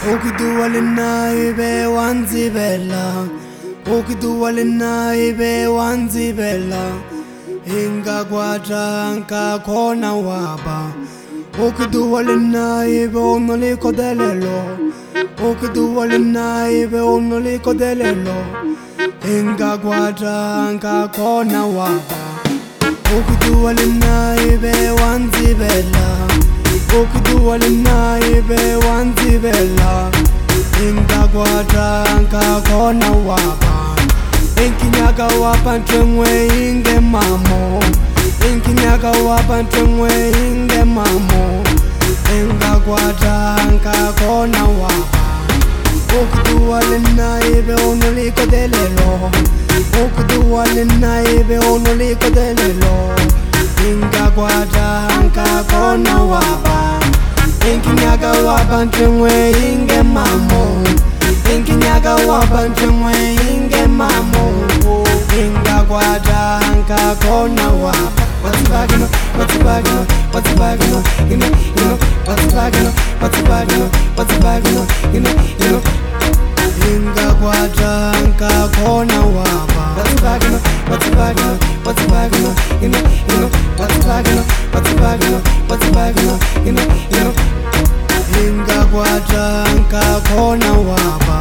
Ukiduwalina ibe wanzibela, ukiduwalina ibe wanzibela, ingagwata nkakona waba. Ukiduwalina ibe onoliko delelo, ukiduwalina ibe onoliko delelo, ingagwata nkakona waba. Ukiduwalina ibe wanzibela, ukiduwalina ibe wanzibela, ingagwata nkakona waba. Inkinyaga wapa ntwengwe inge mamo, inkinyaga wapa ntwengwe inge mamo, ingagwata nkakona waba. Ukiduwalina ibe onoliko delelo, ukiduwalina ibe onoliko delelo, ingagwata nkakona waba. Inkinyaga wapa ntwengwe inge mamo, inkinyaga wapa ntwengwe inge mamo, ingagwata nkakona waba. What's the bagino, what's the bagino, what's the bagino, you know, what's the bagino, what's the bagino, what's the bagino, you know, ingagwata nkakona waba. What's the bagino, what's the bagino, what's the bagino, you know, what's the bagino, what's the bagino, what's the bagino, you know, ingagwata nkakona waba.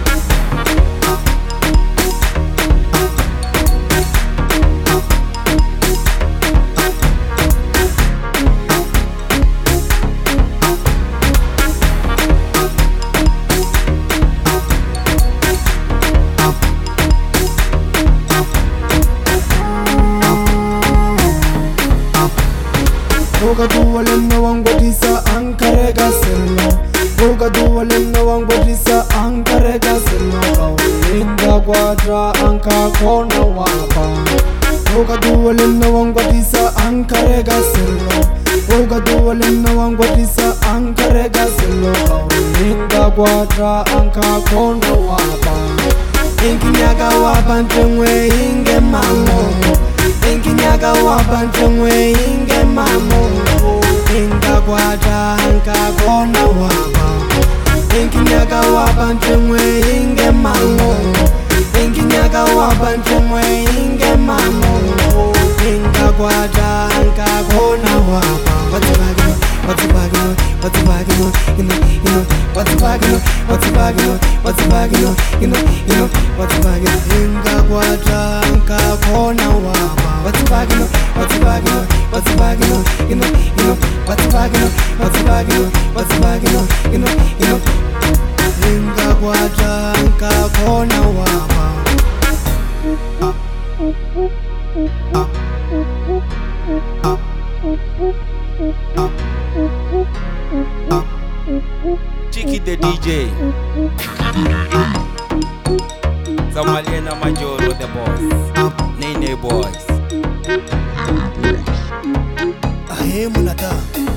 Ukaduwalina wangotisa ankarega selo, ukaduwalina wangotisa ankarega selo, ingagwata nkakona waba. Ukaduwalina wangotisa ankarega selo, ukaduwalina wangotisa ankarega selo, ingagwata nkakona waba. Inkinyaga wapa ntwengwe inge mamo, inkinyaga wapa ntwengwe inge mamo, ingagwata nkakona waba. Inkinyaga wapa ntwengwe inge mamo, inkinyaga wapa ntwengwe inge mamo, ingagwata nkakona waba. What's the bagino, what's the bagino, what's the bagino, you know, what's the bagino, what's the bagino, what's the bagino, you know, what's the bagino, ingagwata nkakona waba. What's the bagino, what's the bagino, what's the bagino, you know, what's the bagino, what's the bagino, what's the bagino, you know, ingagwata nkakona waba. Chicky the DJ, Somaliana Majoro the boss, Nene boys. Ahe munata.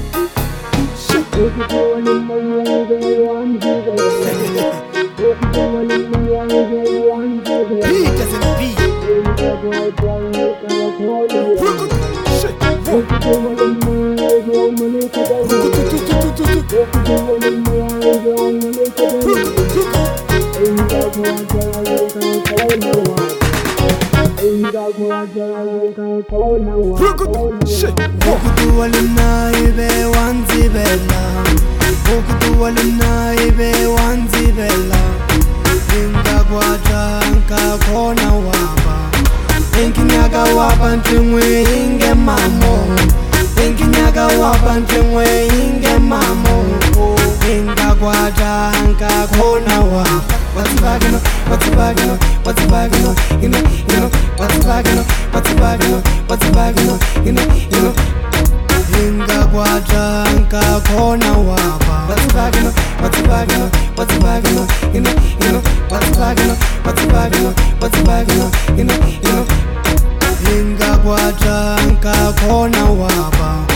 Ukiduwalina ibe wanzibela, ukiduwalina ibe wanzibela, ingagwata nkakona waba. Inkinyaga wapa ntwengwe inge mamo, inkinyaga wapa ntwengwe inge mamo, ingagwata nkakona waba. What's the bagino, what's the bagino, what's the bagino, you know, what's the bagino, what's the bagino, what's the bagino, you know, ingagwata nkakona waba. What's the bagino, what's the bagino, what's the bagino, you know, what's the bagino, what's the bagino, what's the bagino, you know, ingagwata nkakona waba.